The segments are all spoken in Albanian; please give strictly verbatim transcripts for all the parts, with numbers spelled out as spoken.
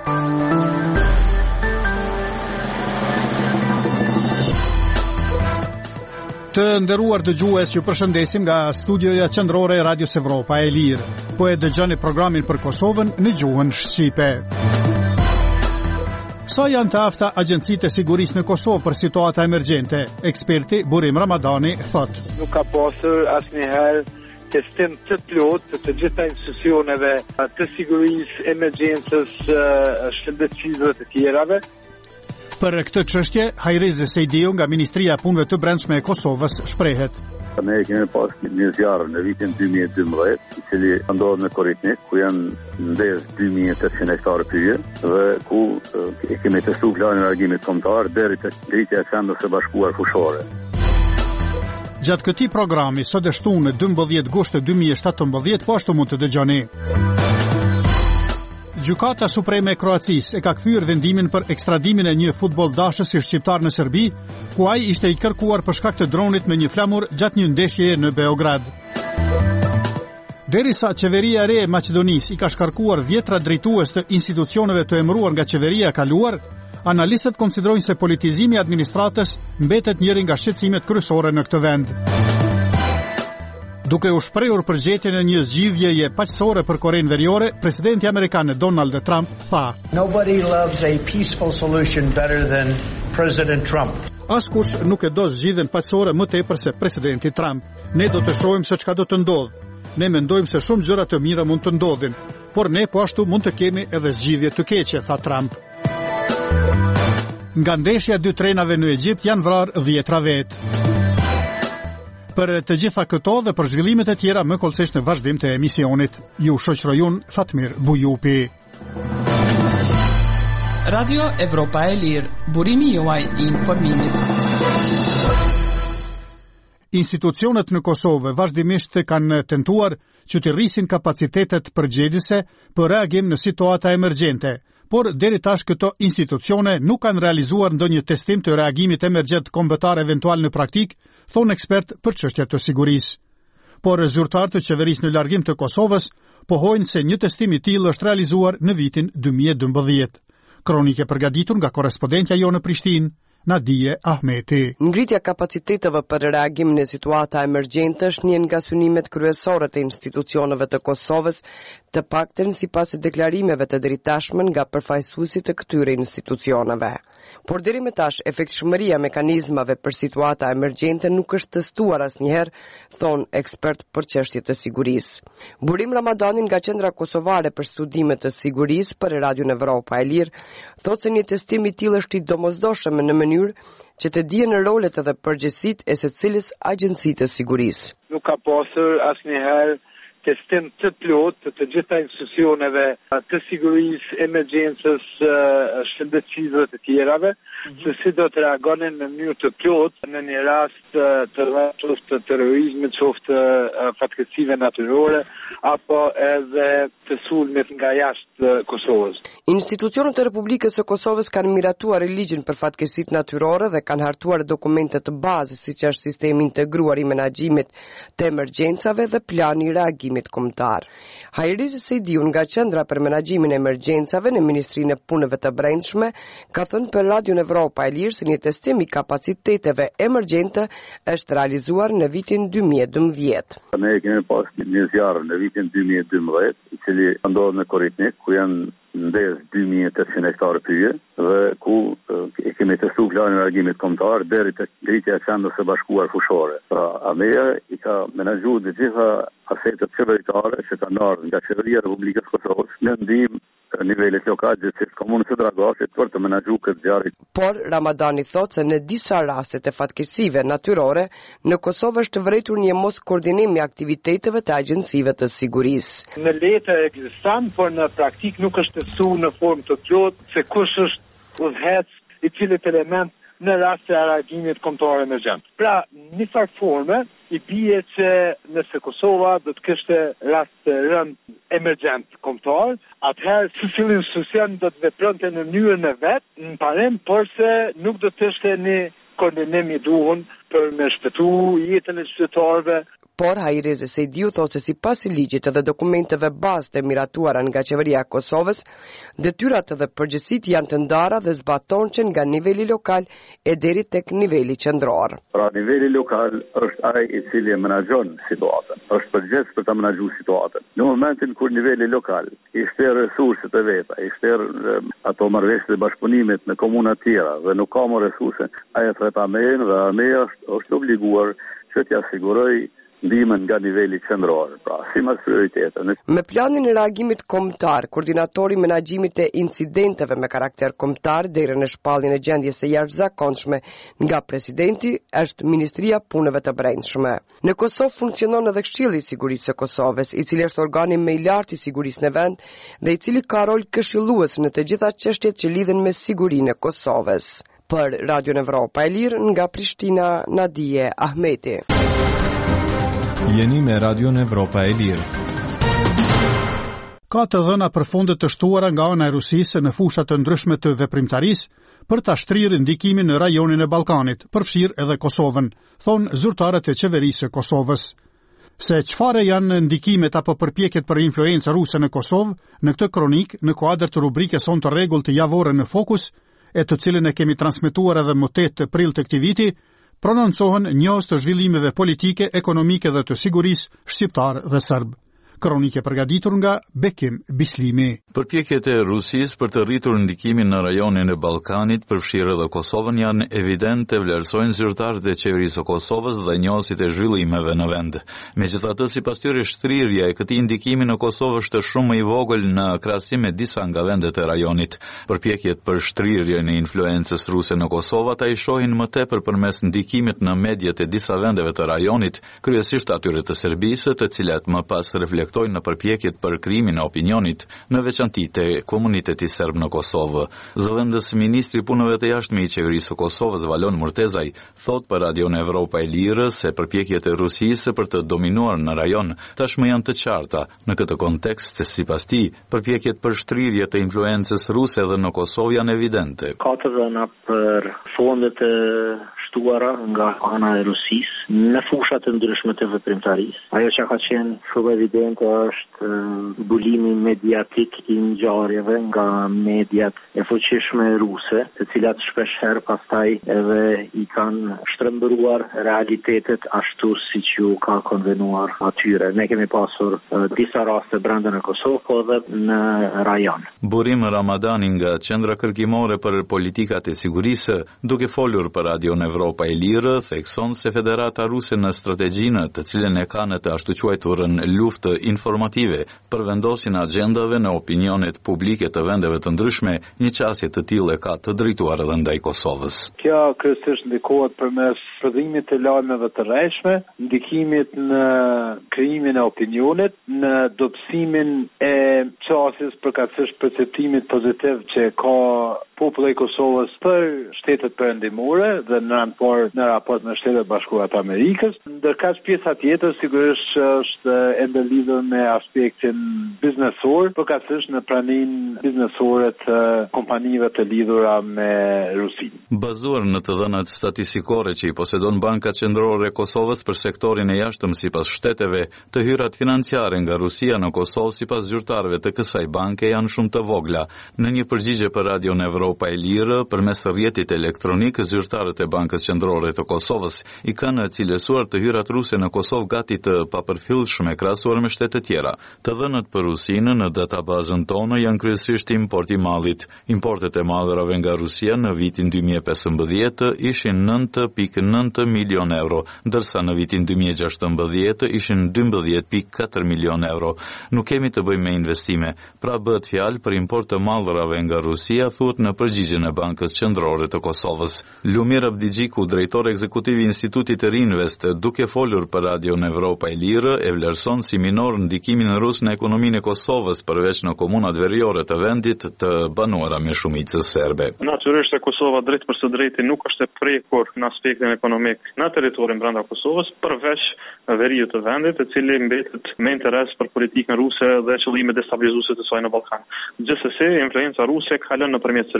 Të nderuar dëgjues, ju përshëndesim nga studioja qendrore e Radios Evropa e Lirë. Po e dëgjoni programin për Kosovën në gjuhën shqipe. Sa janë të afta agjencitë e sigurisë në Kosovë për situata emergjente? Eksperti Burim Ramadani thot: Nuk ka pasur asnjëherë testim të plotë të gjitha institucioneve të sigurisë, emergjencës, shëndetësisë të tjerave. Për këtë çështje, Hajriz Sejdiu nga Ministria e Punëve të Brendshme e Kosovës shprehet: Ne kemi pas një zjarr në vitin dy mijë e dymbëdhjetë, i cili ndodhi në Korritnik, ku janë ndez dy mijë e tetëqind hektarë pyje dhe ku e kemi testuar planin e reagimit kombëtar deri te ngritja e Qendrës së Bashkuar Fushore. Gjatë këtij programi, sot e shtunë dymbëdhjetë gusht dy mijë e shtatëmbëdhjetë, po ashtu mund të dëgjoni. Gjykata Supreme e Kroacisë e ka kthyer vendimin për ekstradimin e një futbolldashës shqiptar në Serbi, ku ai ishte i kërkuar për shkak të dronit me një flamur gjatë një ndeshjeje në Beograd. Derisa qeveria e re e Maqedonisë i ka shkarkuar dhjetra drejtues të institucioneve të emëruar nga qeveria e kaluar, analistët konsiderojnë se politizimi i administratës mbetet njëri nga shqetësimet kryesore në këtë vend. Duke u shprehur për gjetjen e një zgjidhjeje paqësore për Korenë Veriore, presidenti amerikan Donald Trump tha: Nobody loves a peaceful solution better than President Trump. Askush nuk e do zgjidhjen paqësore më tepër se presidenti Trump. Ne do të shohim se çka do të ndodhë. Ne mendojmë se shumë gjëra të mira mund të ndodhin, por ne po ashtu mund të kemi edhe zgjidhje të keqe, tha Trump. Nga ndeshja dy trenave në Egjipt janë vrarë dhjetra vetë. Për të gjitha këto dhe për zhvillimet e tjera më kollësisht në vazhdim të emisionit. Ju shoqëroj unë Fatmir Bujupi. Radio Evropa e Lirë, burimi juaj i informimit. Institucionet në Kosovë vazhdimisht kanë tentuar që të rrisin kapacitetet përgjegjëse për reagim në situata emergjente, por deri tash këto institucione nuk kanë realizuar ndonjë testim të reagimit emergjent kombëtar eventual në praktik, thonë ekspert për çështje të sigurisë. Por zyrtarët të qeverisë në largim të Kosovës pohojnë se një testim i tillë është realizuar në vitin dy mijë e dymbëdhjetë. Kronike përgatitur nga korrespondentja jonë në Prishtinë, Nadije Ahmeti. Ngritja kapaciteteve për reagim në situata emergjente është një nga synimet kryesore të institucioneve të Kosovës, të paktën sipas deklarimeve të drejtashme nga përfaqësuesit të këtyre institucioneve. Por deri më tash efektshmëria e mekanizmave për situata emergjente nuk është testuar asnjëherë, thon ekspert për çështje të sigurisë. Burim Ramadani nga Qendra Kosovare për Studime të Sigurisë për Radion Evropa e Lirë thotë se një testim i tillë është i domosdoshëm në mënyrë që të dihen rolet edhe përgjegjësitë e secilës agjencie të sigurisë. Nuk ka pasur asnjëherë testim të plotë të gjitha institucioneve të sigurisë, emergjencës, shëndetësisë të tjerave, se si do të reagonin në mënyrë të plotë në një rast të rrethos të terrorizmit, qoftë fatkeqësive natyrore apo edhe të sulmit nga jashtë Kosovës. Institucionet e Republikës së Kosovës kanë miratuar ligjin për fatkeqësitë natyrore dhe kanë hartuar dokumente të bazës, siç është sistemi integruar i menaxhimit të emergjencave dhe plani i reagimit kombëtar. Hajriz Sejdiu nga Qendra për Menaxhimin e Emergjencave në Ministrinë e Punëve të Brendshme ka thënë për Radion Evropa e Lirë se një testim i kapaciteteve emergjente është realizuar në vitin dy mijë e dymbëdhjetë. Ne kemi pas një zjarr në vitin dy mijë e dymbëdhjetë, i cili ndodhi në Korritnik, ku janë ndez dy mijë e tetëqind hektarë pyje dhe ku e kemi testuar planin e reagimit kombëtar deri te ngritja e Qendrës së Bashkuar Fushore. Pra, Ameja i ka menaxhuar të gjitha asetet qeveritare që kanë ardhur nga qeveria e Republikës Kosovës në ndihmë nivelet lokal të komunës së Dragasit për të menaxhuar këtë zjarr. Por Ramadani thotë se në disa raste të fatkeqësive natyrore në Kosovë është vërejtur një mos koordinim i aktiviteteve të agjencive të sigurisë. Në letë ekziston, por në praktik nuk është testuar në formë të plotë se kush është udhëhec i cili element në rast të reagimit kombëtar emergjent. Pra, në farë forme i bie që nëse Kosova do të kishte rast të rënd emergjent kombëtar, atëherë secili institucion do të vepronte në mënyrën e vet, në parim, por se nuk do të ishte një koordinim i duhur për me shpëtu jetën e qytetarëve. Por Hajri Sejdiu thotë se sipas ligjit dhe dokumenteve bazë të miratuara nga qeveria e Kosovës, detyrat dhe përgjegjësitë janë të ndara dhe zbatohen nga niveli lokal e deri tek niveli qendror. Pra niveli lokal është ai i cili menaxhon situatën, është përgjegjës për ta menaxhuar situatën. Në momentin kur niveli lokal i shter resurset e veta, i shter ato marrëveshje të bashkëpunimit me komuna të tjera dhe nuk ka më resurse, ai e thret armën dhe armeja është, është obliguar që t'i sigurojë ndihmën nga niveli qendror, pra si mas prioritete. Me planin e reagimit kombëtar, koordinatori i menaxhimit të incidenteve me karakter kombëtar deri në shpalljen e gjendjes së jashtëzakonshme nga presidenti është Ministria e Punëve të Brendshme. Në Kosovë funksionon edhe Këshilli i Sigurisë së Kosovës, i cili është organi më i lartë i sigurisë në vend dhe i cili ka rol këshillues në të gjitha çështjet që lidhen me sigurinë e Kosovës. Për Radio Evropa e Lirë nga Prishtina, Nadije Ahmeti. Jeni me Radio Evropa e Lirë. Ka të dhëna përfundet të shtuara nga ana e Rusisë në fusha të ndryshme të veprimtarisë për ta shtrirë ndikimin në rajonin e Ballkanit, përfshirë edhe Kosovën, thon zyrtarët e qeverisë së Kosovës. Se çfarë janë ndikimet apo përpjekjet për influencë ruse në Kosovë, në këtë kronik në kuadër të rubrikës Son të rregullt të javore në Fokus, e të cilën e kemi transmetuar edhe më tetë prill të këtij viti, prononcohen njohës të zhvillimeve politike, ekonomike dhe të sigurisë shqiptar dhe serb. Kronike përgatitur nga Bekim Bislimi. Përpjekjet e Rusisë për të rritur ndikimin në rajonin e Ballkanit, përfshirë edhe Kosovën, janë evidente, vlerësojnë zyrtarët e qeverisë së Kosovës dhe njohësit e zhvillimeve në vend. Megjithatë, sipas tyre, shtrirja e këtij ndikimi në Kosovë është shumë më i vogël në krahasim me disa nga vendet e rajonit. Përpjekjet për shtrirjen e influencës ruse në Kosovë ata i shohin më tepër përmes ndikimit në mediat e disa vendeve të rajonit, kryesisht atyre të Serbisë, të cilat më pas reflektojnë në përpjekjet për krimin e opinionit, në veçanti te komuniteti serb në Kosovë. Zëvendës ministri i punëve të jashtme i qeverisë së Kosovës, Valon Murtezaj, thot për Radio Evropa e Lirë se përpjekjet e Rusisë për të dominuar në rajon tashmë janë të qarta. Në këtë kontekst, se sipas tij, përpjekjet për shtrirje të influencës ruse edhe në Kosovë janë evidente. Ka të dhëna për fondet e shtuara nga ana e Rusisë në fusha të ndryshme të veprimtarisë. Ajo që ka qenë shumë evidente është bulimi mediatik i ngjarjeve nga mediat e fuqishme ruse, të cilat shpesh herë pastaj edhe i kanë shtrembëruar realitetet ashtu siç ju ka konvenuar atyre. Ne kemi pasur uh, disa raste brenda në Kosovë, po edhe në rajon. Burim Ramadani nga Qendra Kërkimore për Politikat e Sigurisë, duke folur për Radio Evropa e Lirë, thekson se Federata Ruse në strategjinë të cilën e ka në të ashtu quajturën luftë informative për vendosin agjendave në opinionet publike të vendeve të ndryshme, një qasje të tillë ka të drejtuar edhe ndaj Kosovës. Kjo kryesisht ndikohet përmes prodhimit të lajmeve të rreshme, ndikimit në krijimin e opinionit, në dobësimin e qasjes përkatësisht perceptimit pozitiv që ka populli i Kosovës për shtetet perëndimore dhe në rand parë në raport me Shtetet Bashkuara të Amerikës. Ndërkaq pjesa tjetër sigurisht është e ndërlidhur me aspektin biznesor, përkatësisht në praninë biznesore të kompanive të lidhura me Rusinë. Bazuar në të dhënat statistikore që i posedon Banka Qendrore e Kosovës për sektorin e jashtëm sipas shteteve, të hyrat financiare nga Rusia në Kosovë sipas zyrtarëve të kësaj banke janë shumë të vogla. Në një përgjigje për Radio Evropa e Lirë, përmes rrjetit elektronik, zyrtarët e Bankës Qendrore të Kosovës i kanë cilësuar të hyrat ruse në Kosovë gati të papërfillshme krahasuar me shtete tjera. Të dhënat për Rusinë në databazën tonë janë kryesisht import i mallit. Importet e mallrave nga Rusia në vitin dy mijë e pesëmbëdhjetë ishin nëntë pikë nëntë milion euro, ndërsa në vitin dy mijë e gjashtëmbëdhjetë ishin dymbëdhjetë pikë katër milion euro. Nuk kemi të bëjmë me investime, pra bëhet fjalë për import të mallrave nga Rusia, thuhet në përgjigjen e Bankës Qendrore të Kosovës. Lumir Abdigjiku, drejtor ekzekutiv i Institutit të Rinvest, duke folur për Radio Evropa e Lirë, e vlerëson si minor ndikimin rus në ekonominë e Kosovës, përveç në komunat veriore të vendit të banuara me shumicë serbe. Natyrisht se Kosova drejt për së drejti nuk është e prekur në aspektin ekonomik në territorin brenda Kosovës, përveç veriut të vendit, i cili mbetet me interes për politikën ruse dhe qëllime destabilizuese të saj në Ballkan. Gjithsesi, influenca ruse ka lënë nëpërmjet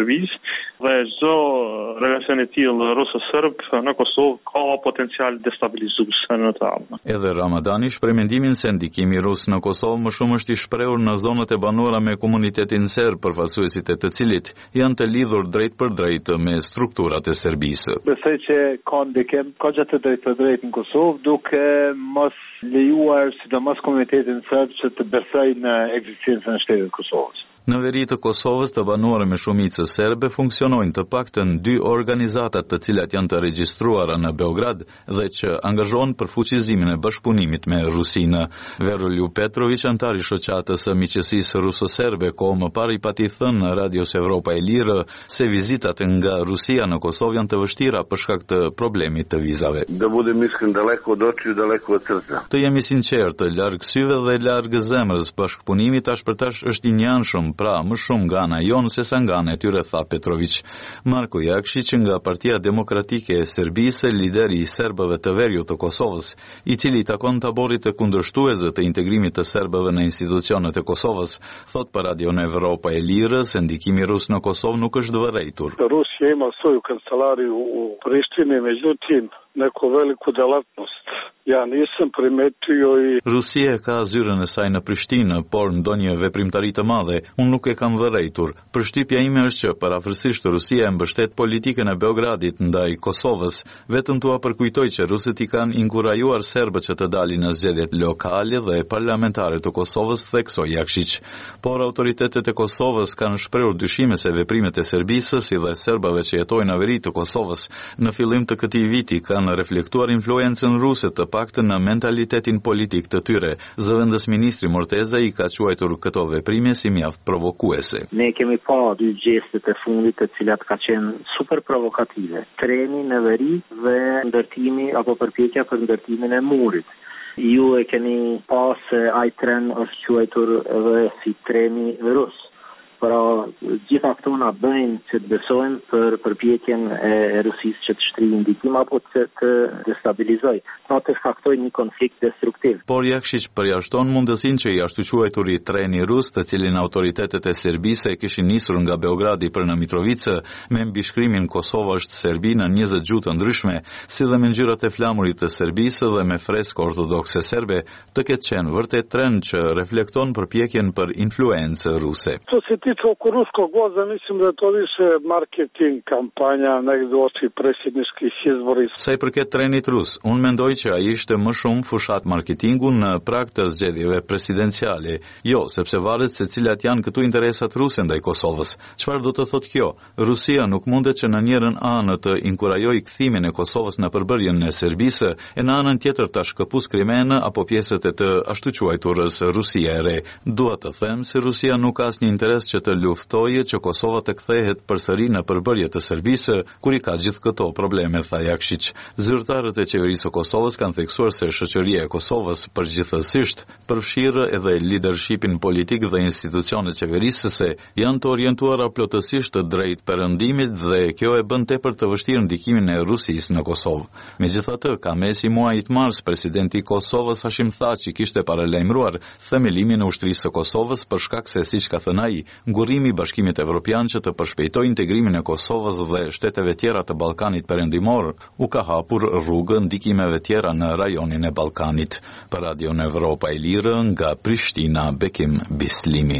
Serbisë dhe çdo relacion i tillë ruso-serb në Kosovë ka potencial destabilizues në të ardhmen. Edhe Ramadani shpreh mendimin se ndikimi rus në Kosovë më shumë është i shprehur në zonat e banuara me komunitetin serb, përfaqësuesit e të cilit janë të lidhur drejt për drejt me strukturat e Serbisë. Besoj që ka ndikim, ka gjatë drejt për drejt në Kosovë, duke mos lejuar sidomos komunitetin serb që të besojë në ekzistencën e shtetit të Kosovës. Në veri të Kosovës të banuara me shumicë serbe funksionojnë të paktën dy organizatat të cilat janë të regjistruara në Beograd dhe që angazhohen për fuqizimin e bashkëpunimit me Rusinë. Verulju Petrović, antar i shoqatës së miqësisë ruso-serbe, kohë më parë i pati thënë në Radios Evropa e Lirë se vizitat nga Rusia në Kosovë janë të vështira për shkak të problemit të vizave. Da budem iskren, daleko od očiju, daleko od srca. Të jemi sinqertë, larg syve dhe larg zemrës, bashkëpunimi tash për tash është i njanshëm, pra më shumë nga ana jonë se sa nga ana e tyre, tha Petrović. Marko Jakšić nga Partia Demokratike e Serbisë, lideri i serbëve të veriut të Kosovës, i cili takon taborit të kundërshtuesve të integrimit të serbëve në institucionet e Kosovës, thot për Radion Evropa e Lirë se ndikimi rus në Kosovë nuk është vërejtur. Rusija ima svoju kancelariju u Prištini, međutim, neku veliku delatnost. Ja nisam primetio i... Rusia ka zyrën e saj në Prishtinë, por ndonjë veprimtari të madhe, unë nuk e kam vërejtur. Përshtypja ime është që parafërsisht Rusia e mbështet politikën e Beogradit ndaj Kosovës, vetëm tua përkujtoj që rusët i kanë inkurajuar serbët që të dalin në zgjedhjet lokale dhe parlamentare të Kosovës, theksoi Jakšić. Por autoritetet e Kosovës kanë shprehur dyshime se veprimet e Serbisë si dhe serbëve që jetojnë në veri të Kosovës në fillim të këtij viti kanë reflektuar influencën ruse të paktën në mentalitetin politik të tyre. Zëvendës ministri Morteza i ka quajtur këto veprime si mjaft provokuese. Ne kemi pa dy gjestet e fundit të cilat ka qenë super provokative. Treni në veri dhe ndërtimi apo përpjekja për ndërtimin e murit. Ju e keni pa se ai tren është quajtur edhe si treni rus. Pra, gjitha këto na bëjnë që të besojmë për përpjekjen e Rusisë që të shtrijë ndikim apo të, të destabilizoj, pra të shkaktoj një konflikt destruktiv. Por Jakšić përjashton mundësinë që i ashtu quajturi treni rus, të cilin autoritetet e Serbisë e kishin nisur nga Beogradi për në Mitrovicë me mbishkrimin Kosova është Serbi në njëzet gjuhë të ndryshme, si dhe me ngjyrat e flamurit të Serbisë dhe me freskë ortodokse serbe, të ketë qenë vërtet tren që reflekton përpjekjen për influencë ruse. Oko ruskog voza, mislim da to više marketing kampanja negdje oči predsjedničkih izbora. Sa i përket trenit rus, unë mendoj që ai ishte më shumë fushat marketingu në prag të zgjedhjeve presidenciale. Jo, sepse varet se cilat janë këtu interesat ruse ndaj Kosovës. Çfarë do të thotë kjo? Rusia nuk mundet që në njërin anë të inkurajojë kthimin e Kosovës në përbërjen e Serbisë, e në anën tjetër ta shkëpus Krimen apo pjesët e të ashtu quajturës Rusia e re. Dua të them se Rusia nuk ka asnjë interes që të luftojë që Kosova të kthehet përsëri në përbërje të Serbisë, kur i ka gjithë këto probleme, tha Jakšić. Zyrtarët e qeverisë së Kosovës kanë theksuar se shoqëria e Kosovës përgjithësisht përfshirë edhe leadershipin politik dhe institucionet qeverisëse janë të orientuara plotësisht të drejt perëndimit dhe kjo e bën tepër të vështirë ndikimin e Rusisë në Kosovë. Megjithatë, ka mesi muajit mars, presidenti i Kosovës Hashim Thaçi kishte paralajmëruar themelimin e ushtrisë së Kosovës për shkak se, siç ka thënë ai, ngurrimi i Bashkimit Evropian që të përshpejtojë integrimin e Kosovës dhe shteteve tjera të Ballkanit Perëndimor u ka hapur rrugë ndikimeve tjera në rajonin e Ballkanit. Për Radion Evropa e Lirë nga Prishtina, Bekim Bislimi.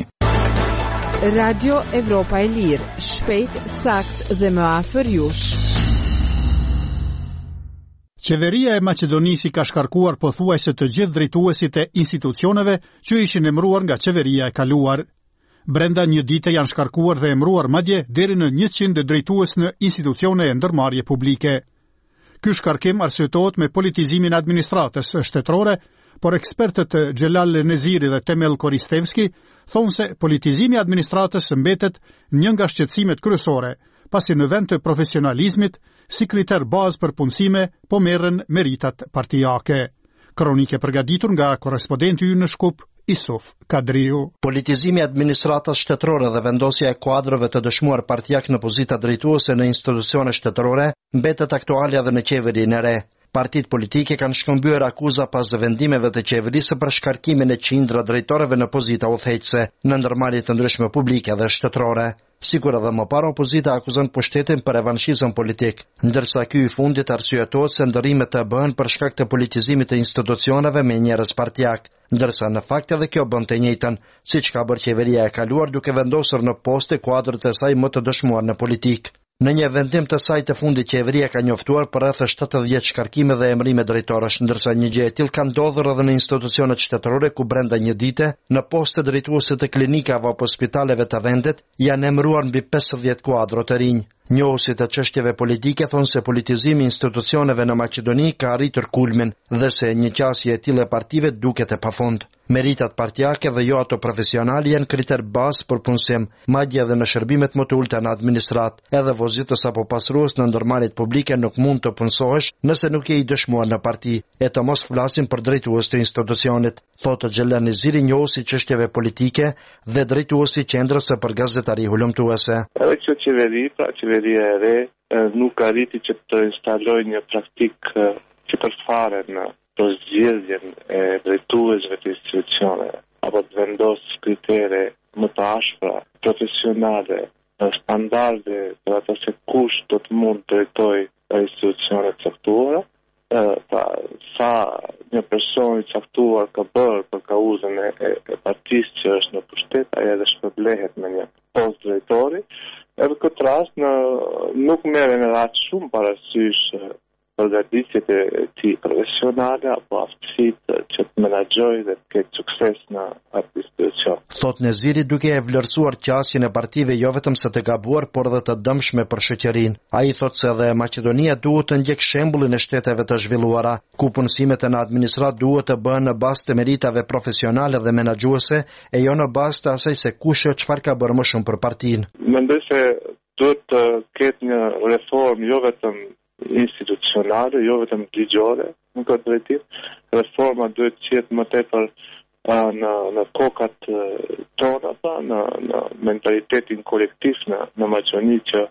Radio Evropa e Lirë, shpejt, sakt dhe më afër jush. Qeveria e Maqedonisë ka shkarkuar pothuajse të gjithë drejtuesit e institucioneve që ishin emëruar nga qeveria e kaluar. Brenda një dite janë shkarkuar dhe emëruar madje deri në njëqind drejtues në institucione e ndërmarrje publike. Ky shkarkim arsyetohet me politizimin e administratës shtetërore, por ekspertët Xhelal Neziri dhe Temel Koristevski thonë se politizimi i administratës mbetet një nga shqetësimet kryesore, pasi në vend të profesionalizmit, si kriter bazë për punësime, po merren meritat partijake. Kronike përgatitur nga korrespondenti ynë në Shkup, Isuf Kadriu. Politizimi i administratës shtetërore dhe vendosja e kuadrëve të dëshmuar partijak në pozita drejtuese në institucione shtetërore mbetet aktuale edhe në qeverinë e re. Partitë politike kanë shkëmbyer akuza pas vendimeve të qeverisë për shkarkimin e qindra drejtorëve në pozita udhëheqëse në ndërmarrje të ndryshme publike dhe shtetërore. Sikur edhe më parë opozita akuzon pushtetin për revanshizëm politik, ndërsa ky i fundit arsyetohet se ndërrimet të bëhen për shkak të politizimit të institucioneve me njerëz partijak, ndërsa në fakt edhe kjo bën të njëjtën, siç ka bërë qeveria e kaluar duke vendosur në poste kuadrët e saj më të dëshmuar në politikë. Në një vendim të saj të fundit qeveria ka njoftuar për rreth shtatëdhjetë shkarkime dhe emrime drejtorësh, ndërsa një gjë e tillë ka ndodhur edhe në institucionet shtetërore ku brenda një dite, në poste drejtuese të klinikave apo spitaleve të vendit, janë emëruar mbi pesëdhjetë kuadro të rinj. Njohësit e çështjeve politike thonë se politizimi i institucioneve në Maqedoni ka arritur kulmin dhe se një qasje e tillë e partive duket e pafund. Meritat partijake dhe jo ato profesionale janë kriter bazë për punësim, madje edhe në shërbimet më të ulta në administrat, edhe vozitës apo pasrues në ndërmarrjet publike nuk mund të punësohesh nëse nuk je i dëshmuar në parti, e të mos flasim për drejtues të institucionit, thotë Xhelan Neziri, njohësi çështjeve politike dhe drejtuesi qendrës së për gazetari hulumtuese. Edhe kjo qeveri, pra qeveria e re, nuk arriti që të instalojë një praktik që përfare në zgjedhjen e drejtuesve të institucioneve, apo të vendosë kritere më të ashpra, profesionale, standarde për ata se kush do të mund të drejtojë institucionet caktuara, pa sa një person i caktuar ka bërë për kauzën e, e, e partisë që është në pushtet, ai edhe shpërblehet me një post drejtori. Edhe këtë rast në, nuk merren edhe aq shumë parasysh përgatitjet e tij profesionale apo aftësitë që të menaxhojë dhe të ketë sukses në atë institucion. Thot Neziri, duke e vlerësuar qasjen e partive jo vetëm se të gabuar, por dhe të dëmshme për shoqërinë. Ai thot se edhe Maqedonia duhet të ndjek shembullin e shteteve të zhvilluara, ku punësimet në administrat duhet të bëhen në bazë të meritave profesionale dhe menaxhuese, e jo në bazë të asaj se kush çfarë ka bërë më shumë për partinë. Mendoj se duhet të ketë një reformë jo vetëm institucionale, jo vetëm ligjore, në këtë drejtim. Reforma duhet të jetë më tepër në në kokat tona, pa, në në mentalitetin kolektiv në në Maqedoni që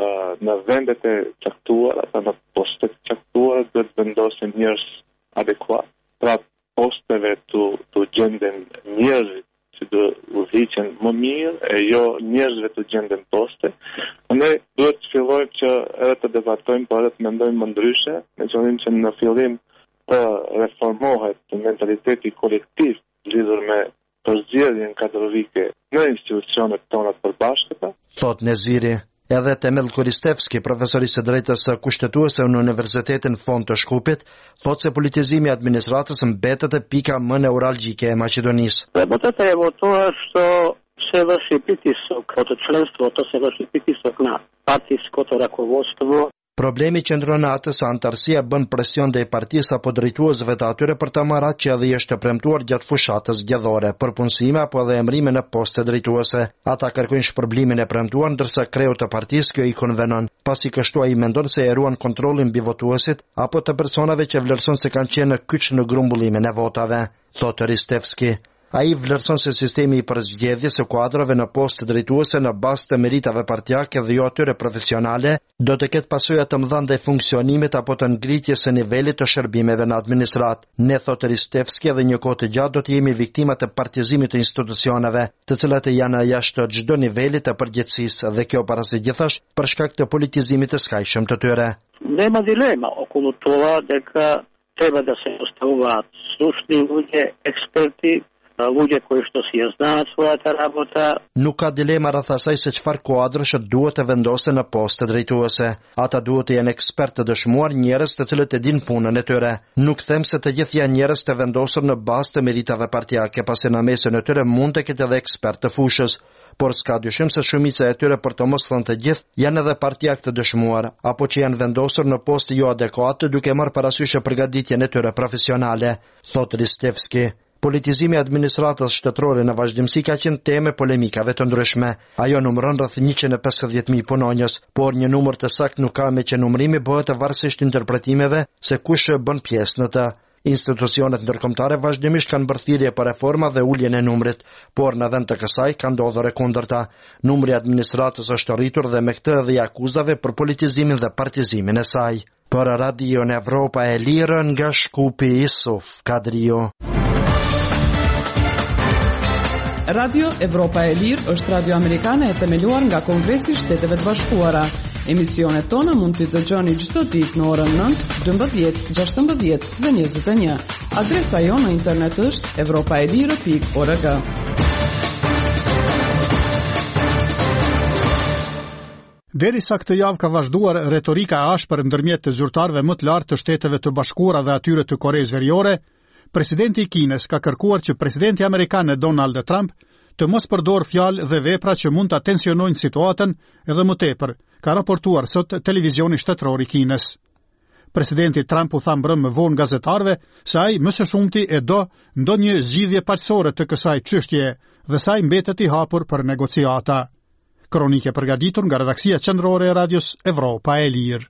në vendet e caktuara, apo në postet e caktuara duhet vendosen njerëz adekuat. Pra posteve të të gjenden njerëzit që do udhëhiqen më mirë e jo njerëzve të gjenden poste. Ne duhet të fillojmë që edhe të debatojmë, por edhe të mendojmë më ndryshe, me qëllim që në fillim të reformohet mentaliteti kolektiv lidhur me përzgjedhjen kadrovike në institucionet tona të përbashkëta. Thot Neziri. Edhe Temel Koristevski, profesori së drejtës kushtetuese në Universitetin Fond të Shkupit, thot se politizimi i administratës mbetet e pika më neuralgjike e Maqedonisë. Работата е во тоа што се врши притисок од членството, се врши притисок на партиското раководство. Problemi qëndron në atë se antarësia bën presion ndaj partisë apo drejtuesve të atyre për ta marrë atë që edhe është premtuar gjatë fushatës zgjedhore, për punësime apo edhe emrime në poste drejtuese. Ata kërkojnë shpërblimin e premtuar, ndërsa kreu të partisë kjo i konvenon, pasi kështu ai mendon se e ruan kontrollin mbi votuesit apo të personave që vlerëson se kanë qenë në kyç në grumbullimin e votave, thotë Ristevski. Ai vlerëson se sistemi i përzgjedhjes së kuadrave në postë drejtuese në bazë të meritave partijake dhe jo atyre profesionale do të ketë pasoja të mëdha ndaj funksionimit apo të ngritjes së nivelit të shërbimeve në administrat. Ne, thotë Ristevski, edhe një kohë të gjatë do të jemi viktima të partizimit të institucioneve, të cilat janë jashtë çdo niveli të përgjegjësisë dhe kjo para së gjithash për shkak të politizimit të skajshëm të tyre. Nema dilema okolo toga дека treba da se postavуваат stručni ljudi, eksperti, lugje koji što si znaat svojata rabota. Nuk ka dilema rreth asaj se çfarë kuadrësh duhet të vendosen në postë drejtuese. Ata duhet të jenë ekspertë të dëshmuar, njerëz të cilët e dinë punën e tyre. Nuk them se të gjithë janë njerëz të vendosur në bazë të meritave partijake, pasi në mesin e tyre mund të ketë edhe ekspertë të fushës. Por s'ka dyshim se shumica e tyre, për të mos thënë të gjithë, janë edhe partijak të dëshmuar, apo që janë vendosur në postë jo adekuate duke marrë parasysh përgatitjen e tyre profesionale, thotë Ristevski. Politizimi i administratës shtetërore në vazhdimsi ka qenë temë polemikave të ndryshme. Ajo numëron rreth njëqind e pesëdhjetë mijë punonjës, por një numër të saktë nuk ka, me që numërimi bëhet varësisht interpretimeve se kush bën pjesë në të. Institucionet ndërkombëtare vazhdimisht kanë bërë thirrje për reforma dhe uljen e numrit, por në vend të kësaj ka ndodhur e kundërta. Numri i administratës është rritur dhe me këtë edhe i akuzave për politizimin dhe partizimin e saj. Për Radio në Evropa e Lirë nga Shkupi Isuf Kadrio. Radio Evropa e Lirë është radio amerikane e themeluar nga Kongresi i Shteteve të Bashkuara. Emisionet tona mund t'i dëgjoni çdo ditë në orën nëntë, dymbëdhjetë, gjashtëmbëdhjetë dhe njëzet e një. Adresa jonë në internet është evropaelire pikë org. Derisa këtë javë ka vazhduar retorika e ashpër ndërmjet të zyrtarëve më të lartë të Shteteve të Bashkuara dhe atyre të Koreas Veriore, presidenti i Kinës ka kërkuar që presidenti amerikan Donald Trump të mos përdor fjalë dhe vepra që mund ta tensionojnë situatën edhe më tepër, ka raportuar sot televizioni shtetëror i Kinës. Presidenti Trump u tha mbrëm më vonë gazetarëve se ai më së shumti e do ndonjë zgjidhje paqësore të kësaj çështje dhe sa ai mbetet i hapur për negociata. Kronike përgatitur nga redaksia qendrore e Radios Evropa e Lirë.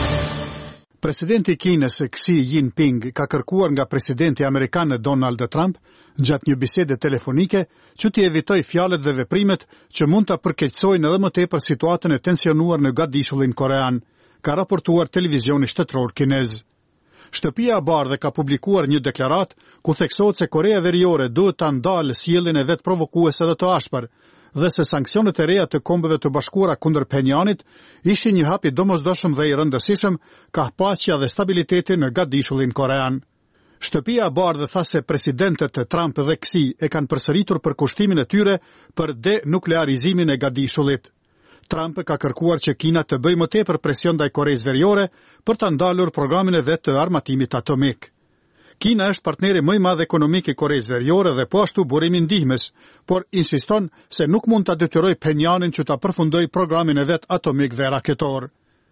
Presidenti i Kinës Xi Jinping ka kërkuar nga presidenti amerikan Donald Trump gjatë një bisede telefonike që t'i evitoj fjalët dhe veprimet që mund ta përkeqësojnë edhe më tepër situatën e tensionuar në Gatishulin korean, ka raportuar televizioni shtetëror kinez. Shtëpia e Bardhë ka publikuar një deklarat ku theksohet se Korea Veriore duhet ta ndalë sjelljen e vet provokuese dhe të ashpër, dhe se sanksionet e reja të Kombeve të Bashkuara kundër Pjenjanit ishin një hap i domosdoshëm dhe i rëndësishëm ka paqja dhe stabiliteti në Gatishulin korean. Shtëpia e Bardhë tha se presidentët Trump dhe Xi e kanë përsëritur përkushtimin e tyre për denuklearizimin e Gatishulit. Trump ka kërkuar që Kina të bëjë më tepër presion ndaj Koreas Veriore për ta ndalur programin e vet të armatimit atomik. Kina është partneri më i madh ekonomik i Koreas Veriore dhe po ashtu burimi ndihmës, por insiston se nuk mund ta detyrojë Pjenjanin që ta përfundojë programin e vet atomik dhe raketor.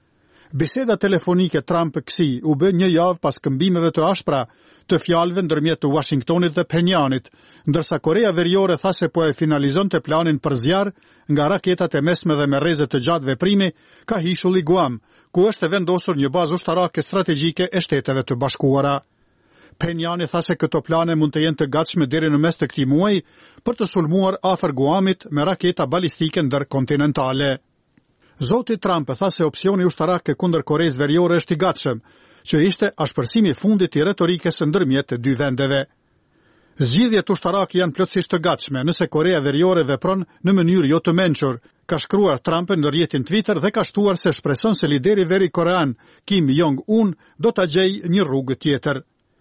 Biseda telefonike Trump-Xi u bë një javë pas këmbimeve të ashpra të fjalëve ndërmjet të Washingtonit dhe Pjenjanit, ndërsa Korea Veriore tha se po e finalizonte planin për zjarr nga raketat e mesme dhe me rreze të gjatë veprimi ka Hishulli Guam, ku është vendosur një bazë ushtarake strategjike e Shteteve të Bashkuara. Pjenjani tha se këto plane mund të jenë të gatshme deri në mes të këtij muaji për të sulmuar afër Guamit me raketa balistike ndërkontinentale. Zoti Trump tha se opsioni ushtarak kundër Koreas Veriore është i gatshëm, që ishte ashpërsimi i fundit i retorikës ndërmjet të dy vendeve. Zgjidhjet ushtarake janë plotësisht të gatshme nëse Korea Veriore vepron në mënyrë jo të mençur, ka shkruar Trump në rrjetin Twitter dhe ka shtuar se shpreson se lideri veri korean Kim Jong-un do ta gjejë një rrugë tjetër.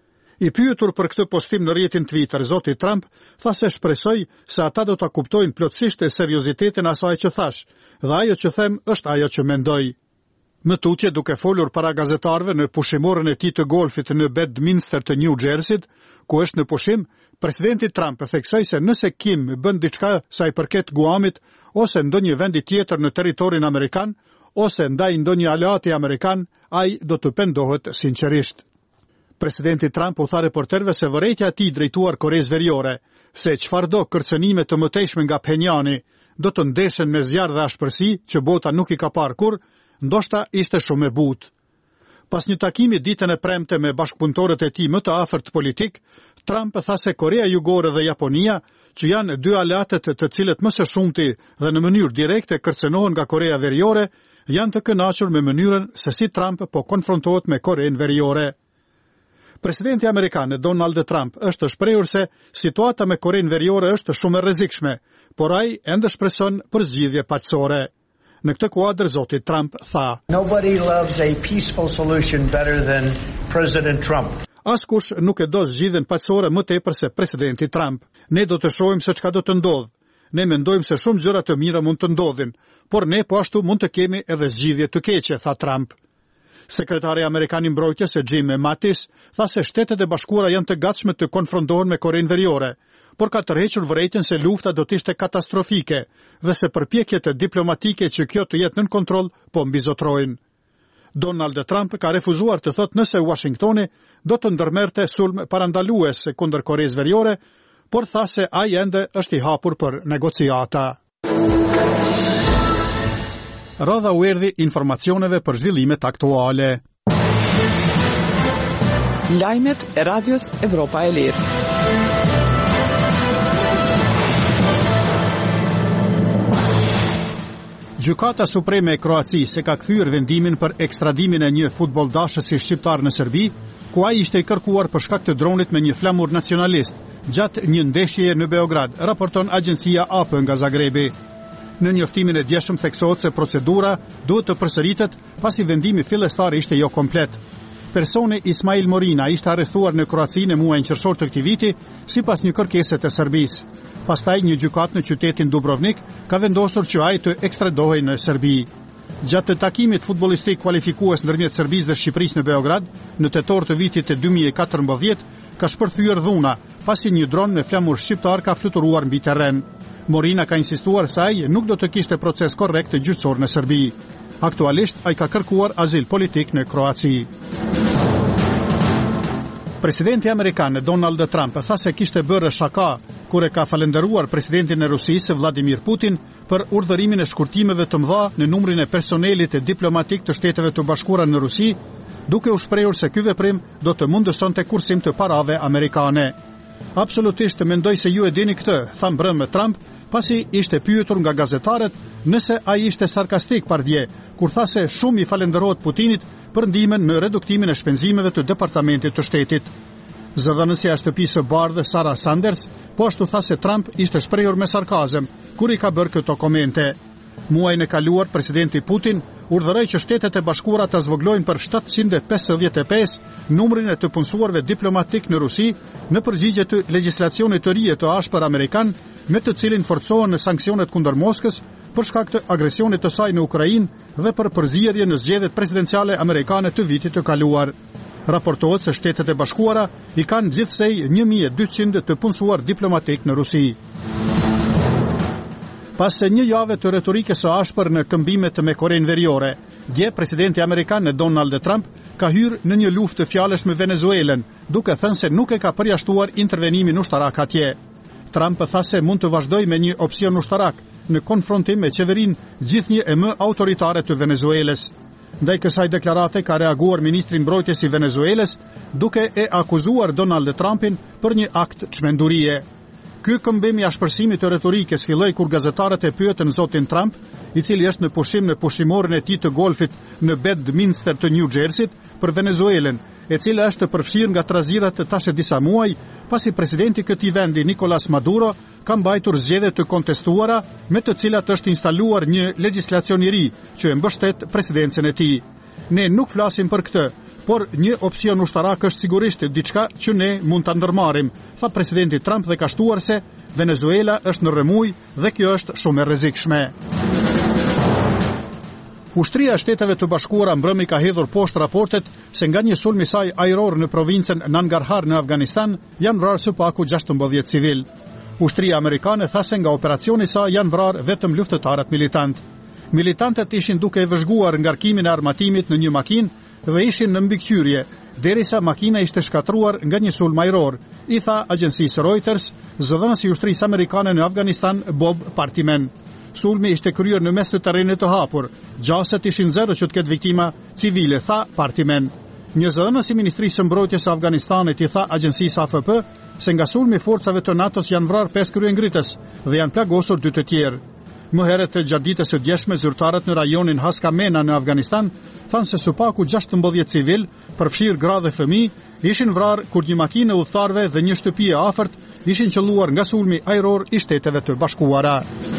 I pyetur për këtë postim në rrjetin Twitter, zoti Trump tha se shpresoj se ata do ta kuptojnë plotësisht e seriozitetin asaj që thash, dhe ajo që them është ajo që mendoj. Më tutje duke folur para gazetarëve në pushimorën e tij të golfit në Bedminster të New Jersey, ku është në pushim, presidenti Trump theksoi se nëse Kim bën diçka sa i përket Guamit ose ndonjë vendi tjetër në territorin amerikan ose ndaj ndonjë aleati amerikan, ai do të pendohet sinqerisht. Presidenti Trump u tha reporterëve se vërejtja e tij drejtuar Koreas Veriore, se çfarëdo kërcënime të mëtejshme nga Pjenjani do të ndeshen me zjarr dhe ashpërsi që bota nuk i ka parë kurrë, ndoshta ishte shumë e butë. Pas një takimi ditën e premte me bashkëpunëtorët e tij më të afërt politik, Trump tha se Korea Jugore dhe Japonia, që janë dy aleatët të cilët më së shumti dhe në mënyrë direkte kërcënohen nga Korea Veriore, janë të kënaqur me mënyrën se si Trump po konfrontohet me Korean Veriore. Presidenti amerikan Donald Trump është shprehur se situata me Korean Veriore është shumë e rrezikshme, por ai ende shpreson për zgjidhje paqësore. Në këtë kuadër zoti Trump tha: Nobody loves a peaceful solution better than President Trump. Askush nuk e do zgjidhjen paqësore më tepër se presidenti Trump. Ne do të shohim se çka do të ndodhë. Ne mendojmë se shumë gjëra të mira mund të ndodhin, por ne po ashtu mund të kemi edhe zgjidhje të keqe, tha Trump. Sekretari amerikan i mbrojtjes Jim Mattis tha se Shtetet e Bashkuara janë të gatshme të konfrontohen me Korean Veriore, por ka tërhequr vërejtjen se lufta do të ishte katastrofike dhe se përpjekjet diplomatike që kjo të jetë nën kontroll po mbizotrojnë. Donald Trump ka refuzuar të thotë nëse Washingtoni do të ndërmerrte sulm parandalues kundër Koreas Veriore, por tha se ai ende është i hapur për negociata. Radha u erdhi informacioneve për zhvillimet aktuale. Lajmet e Radios Evropa e Lirë. Gjykata Supreme e Kroacisë ka kthyer vendimin për ekstradimin e një futboldashësi shqiptar në Serbi, ku ai ishte i kërkuar për shkak të dronit me një flamur nacionalist gjatë një ndeshjeje në Beograd, raporton agjencia A P nga Zagrebi. Në njoftimin e djeshëm theksohet se procedura duhet të përsëritet pasi vendimi fillestar ishte jo komplet. Personi Ismail Morina ishte arrestuar në Kroaci në muajin qershor të këtij viti sipas një kërkese të Serbisë. Pastaj një gjykat në qytetin Dubrovnik ka vendosur që ai të ekstradohej në Serbi. Gjatë të takimit futbollistik kualifikues ndërmjet Serbisë dhe Shqipërisë në Beograd, në tetor të vitit të dy mijë e katërmbëdhjetë, ka shpërthyer dhuna pasi një dron me flamur shqiptar ka fluturuar mbi terren. Morina ka insistuar se ai nuk do të kishte proces korrekt të gjyqësor në Serbi. Aktualisht ai ka kërkuar azil politik në Kroaci. Presidenti amerikan Donald Trump tha se kishte bërë shaka kur e ka falenderuar presidentin e Rusisë Vladimir Putin për urdhërimin e shkurtimeve të mëdha në numrin e personelit diplomatik të Shteteve të Bashkuara në Rusi, duke u shprehur se ky veprim do të mundësonte kursim të parave amerikane. Absolutisht mendoj se ju e dini këtë, tha mbrëmë Trump, pasi ishte pyetur nga gazetarët nëse ai ishte sarkastik pardje, kur tha se shumë i falenderohet Putinit për ndihmën në reduktimin e shpenzimeve të Departamentit të Shtetit. Zëdhënësja e shtëpisë së bardhë Sarah Sanders po ashtu tha se Trump ishte shprehur me sarkazëm kur i ka bërë këto komente. Muajin e kaluar presidenti Putin urdhëroi që Shtetet e Bashkuara ta zvogëlojnë për shtatëqind e pesëdhjetë e pesë numrin e të punësuarve diplomatik në Rusi në përgjigje të legjislacionit të ri të ashpër amerikan, me të cilin forcohen në sanksionet kundër Moskës për shkak të agresionit të saj në Ukrainë dhe për përzierje në zgjedhjet presidenciale amerikane të vitit të kaluar. Raportohet se Shtetet e Bashkuara i kanë gjithsej një mijë e dyqind të punësuar diplomatik në Rusi. Pas një jave të retorikës së ashpër në këmbimet me Korenë Veriore, dje presidenti amerikan Donald Trump ka hyrë në një luftë të fjalësh me Venezuelën, duke thënë se nuk e ka përjashtuar intervenimin ushtarak atje. Trump tha se mund të vazhdoj me një opsion ushtarak në konfrontim me qeverinë gjithnjë e më autoritare të Venezuelës. Ndaj kësaj deklarate ka reaguar ministri i mbrojtjes i Venezuelës, duke e akuzuar Donald Trumpin për një akt çmendurie. Ky këmbim i ashpërsimit të retorikës filloi kur gazetarët e pyetën zotin Trump, i cili është në pushim në pushimorin e tij të golfit në Bedminster të New Jersey për Venezuelën, e cila është përfshirë nga trazirat të tash disa muaj, pasi presidenti i këtij vendi Nicolas Maduro ka mbajtur zgjedhje të kontestuara me të cilat është instaluar një legjislacion i ri që e mbështet presidencën e tij. Ne nuk flasim për këtë, por një opsion ushtarak është sigurisht diçka që ne mund ta ndërmarrim, tha presidenti Trump dhe ka shtuar se Venezuela është në rremuj dhe kjo është shumë e rrezikshme. Ushtria e Shteteve të Bashkuara mbrëmi ka hedhur poshtë raportet se nga një sulm i saj ajror në provincën Nangarhar në Afganistan janë vrarë së paku gjashtëmbëdhjetë civil. Ushtria amerikane tha se nga operacioni i saj janë vrarë vetëm luftëtarët militant. Militantët ishin duke e vëzhguar ngarkimin e armatimit në një makinë dhe ishin në mbikëqyrje, derisa makina ishte shkatruar nga një sulm ajror, i tha agjencisë Reuters zëdhënësi i ushtrisë amerikane në Afganistan Bob Partiman. Sulmi ishte kryer në mes të terrenit të hapur, gjaset ishin zero që të ketë viktima civile, tha Partiman. Një zëdhënës i Ministrisë së Mbrojtjes së Afganistanit i tha agjencisë A F P se nga sulmi forcave të NATO-s janë vrarë pesë kryengritës dhe janë plagosur dy të tjerë. Më herët gjatë ditës së djeshme zyrtarët në rajonin Haskamena në Afganistan thanë se së paku gjashtëmbëdhjetë civil, përfshirë gra dhe fëmijë, ishin vrarë kur një makinë udhëtarëve dhe një shtëpi e afërt ishin qelluar nga sulmi ajror i Shteteve të Bashkuara.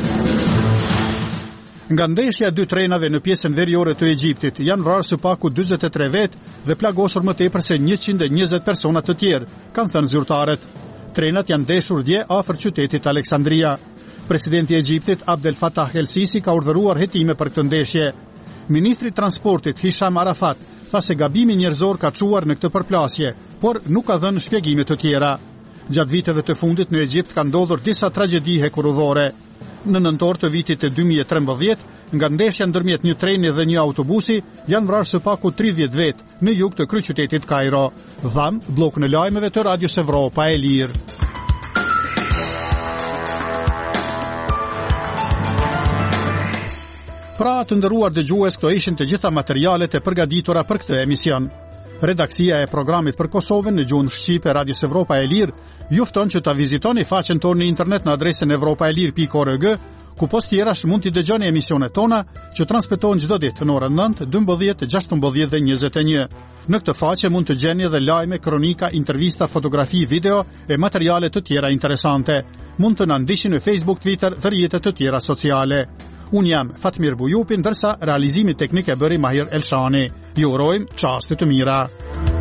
Nga ndeshja e dy trenave në pjesën veriore të Egjiptit janë vrarë së paku dyzet e tre vetë dhe plagosur më tepër se njëqind e njëzet persona të tjerë, kanë thënë zyrtarët. Trenat janë ndeshur dje afër qytetit Aleksandria. Presidenti i Egjiptit Abdel Fattah el-Sisi ka urdhëruar hetime për këtë ndeshje. Ministri i Transportit Hisham Arafat tha se gabimi njerëzor ka çuar në këtë përplasje, por nuk ka dhënë shpjegime të tjera. Gjatë viteve të fundit në Egjipt kanë ndodhur disa tragjedi hekurudhore. Në nëntor të vitit të dy mijë e trembëdhjetë, nga ndeshja ndërmjet një treni dhe një autobusi, janë vrarë së paku tridhjetë vetë në jug të kryeqytetit Kairo. Dham, bllokun e lajmeve të Radios Evropa e Lirë. Pra të ndëruar dëgjues, këto ishin të gjitha materialet e përgatitura për këtë emision. Redaksia e programit për Kosovën në gjuhën shqipe Radios Evropa e Lirë ju fton që ta vizitoni faqen tonë në internet në adresën evropaelir pikë org ku post tjerash mund t'i dëgjoni emisionet tona që transmetohen çdo ditë në orën nëntë, dymbëdhjetë, gjashtëmbëdhjetë dhe njëzet e një. Në këtë faqe mund të gjeni edhe lajme, kronika, intervista, fotografi, video e materiale të tjera interesante. Mund të na ndiqni në Facebook, Twitter dhe rrjetet të tjera sociale. Unë jam Fatmir Bujupi, ndërsa realizimi teknik e bëri Mahir Elshani. Ju urojmë çaste të mira.